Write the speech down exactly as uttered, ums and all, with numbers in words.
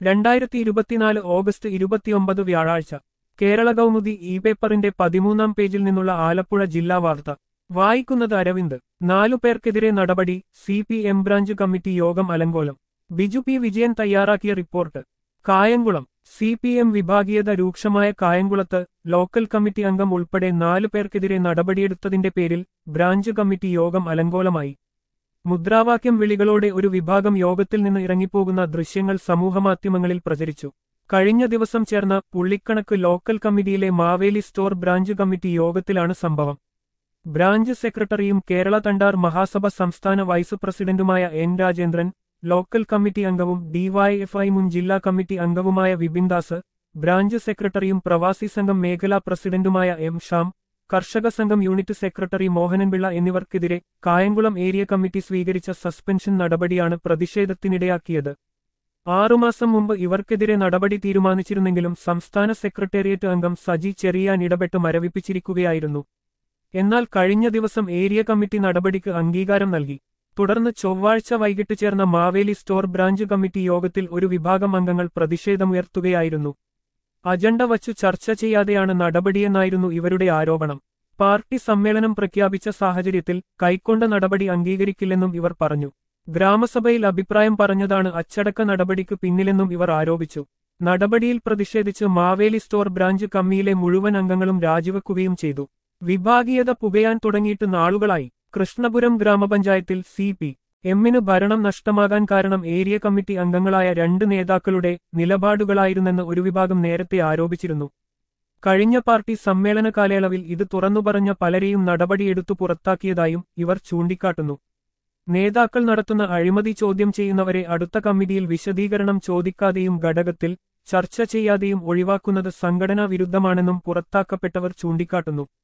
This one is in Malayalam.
രണ്ടായിരത്തി ഇരുപത്തിനാല് ഓഗസ്റ്റ് ഇരുപത്തിയൊമ്പത് വ്യാഴാഴ്ച കേരള കൗമുദി ഇ പേപ്പറിന്റെ പതിമൂന്നാം പേജിൽ നിന്നുള്ള ആലപ്പുഴ ജില്ലാ വാർത്ത വായിക്കുന്നത് അരവിന്ദ്. നാലു പേർക്കെതിരെ നടപടി, C P M branch committee യോഗം അലങ്കോലം. ബിജു പി വിജയൻ തയ്യാറാക്കിയ report. Kayamkulam. C P M വിഭാഗീയത രൂക്ഷമായ കായംകുളത്ത് ലോക്കൽ കമ്മിറ്റി അംഗം ഉൾപ്പെടെ നാലു പേർക്കെതിരെ നടപടിയെടുത്തതിന്റെ പേരിൽ ബ്രാഞ്ച് കമ്മിറ്റി യോഗം അലങ്കോലമായി. മുദ്രാവാക്യം വിളികളോടെ ഒരു വിഭാഗം യോഗത്തിൽ നിന്ന് ഇറങ്ങിപ്പോകുന്ന ദൃശ്യങ്ങൾ സമൂഹമാധ്യമങ്ങളിൽ പ്രചരിച്ചു. കഴിഞ്ഞ ദിവസം ചേർന്ന പുള്ളിക്കണക്ക് ലോക്കൽ കമ്മിറ്റിയിലെ മാവേലി സ്റ്റോർ ബ്രാഞ്ച് കമ്മിറ്റി യോഗത്തിലാണ് സംഭവം. ബ്രാഞ്ച് സെക്രട്ടറിയും കേരള തണ്ടാർ മഹാസഭ സംസ്ഥാന വൈസ് പ്രസിഡന്റുമായ എൻ രാജേന്ദ്രൻ, ലോക്കൽ കമ്മിറ്റി അംഗവും ഡിവൈഎഫ്ഐ മുൻ ജില്ലാ കമ്മിറ്റി അംഗവുമായ വിപിൻദാസ്, ബ്രാഞ്ച് സെക്രട്ടറിയും പ്രവാസി സംഘം മേഖലാ പ്രസിഡന്റുമായ M Sham, Karshaka Sangham unit secretary Mohananpillai എന്നിവർക്കെതിരെ കായംകുളം ഏരിയ കമ്മിറ്റി സ്വീകരിച്ച സസ്പെൻഷൻ നടപടിയാണ് പ്രതിഷേധത്തിനിടയാക്കിയത്. ആറുമാസം മുമ്പ് ഇവർക്കെതിരെ നടപടി തീരുമാനിച്ചിരുന്നെങ്കിലും സംസ്ഥാന സെക്രട്ടേറിയറ്റ് അംഗം സജി ചെറിയാൻ ഇടപെട്ട് മരവിപ്പിച്ചിരിക്കുകയായിരുന്നു. എന്നാൽ കഴിഞ്ഞ ദിവസം ഏരിയ കമ്മിറ്റി നടപടിക്ക് അംഗീകാരം നൽകി. തുടർന്ന് ചൊവ്വാഴ്ച വൈകിട്ട് ചേർന്ന മാവേലി സ്റ്റോർ ബ്രാഞ്ച് കമ്മിറ്റി യോഗത്തിൽ ഒരു വിഭാഗം അംഗങ്ങൾ പ്രതിഷേധമുയർത്തുകയായിരുന്നു. അജണ്ട വച്ചു ചർച്ച ചെയ്യാതെയാണ് നടപടിയെന്നായിരുന്നു ഇവരുടെ ആരോപണം. പാർട്ടി സമ്മേളനം പ്രഖ്യാപിച്ച സാഹചര്യത്തിൽ കൈക്കൊണ്ട നടപടി അംഗീകരിക്കില്ലെന്നും ഇവർ പറഞ്ഞു. ഗ്രാമസഭയിൽ അഭിപ്രായം പറഞ്ഞതാണ് അച്ചടക്ക നടപടിക്ക് പിന്നിലെന്നും ഇവർ ആരോപിച്ചു. നടപടിയിൽ പ്രതിഷേധിച്ച് മാവേലി സ്റ്റോർ ബ്രാഞ്ച് കമ്മിയിലെ മുഴുവൻ അംഗങ്ങളും രാജിവെക്കുകയും ചെയ്തു. വിഭാഗീയത പുകയാൻ തുടങ്ങിയിട്ട് നാളുകളായി. കൃഷ്ണപുരം ഗ്രാമപഞ്ചായത്തിൽ സി പി എമ്മിന് ഭരണം നഷ്ടമാകാൻ കാരണം ഏരിയ കമ്മിറ്റി അംഗങ്ങളായ രണ്ട് നേതാക്കളുടെ നിലപാടുകളായിരുന്നെന്ന് ഒരു വിഭാഗം നേരത്തെ ആരോപിച്ചിരുന്നു. കഴിഞ്ഞ പാർട്ടി സമ്മേളന കാലയളവിൽ ഇത് തുറന്നുപറഞ്ഞ പലരെയും നടപടിയെടുത്തു പുറത്താക്കിയതായും ഇവർ ചൂണ്ടിക്കാട്ടുന്നു. നേതാക്കൾ നടത്തുന്ന അഴിമതി ചോദ്യം ചെയ്യുന്നവരെ അടുത്ത കമ്മിറ്റിയിൽ വിശദീകരണം ചോദിക്കാതെയും ഘടകത്തിൽ ചർച്ച ചെയ്യാതെയും ഒഴിവാക്കുന്നത് സംഘടനാ വിരുദ്ധമാണെന്നും പുറത്താക്കപ്പെട്ടവർ ചൂണ്ടിക്കാട്ടുന്നു.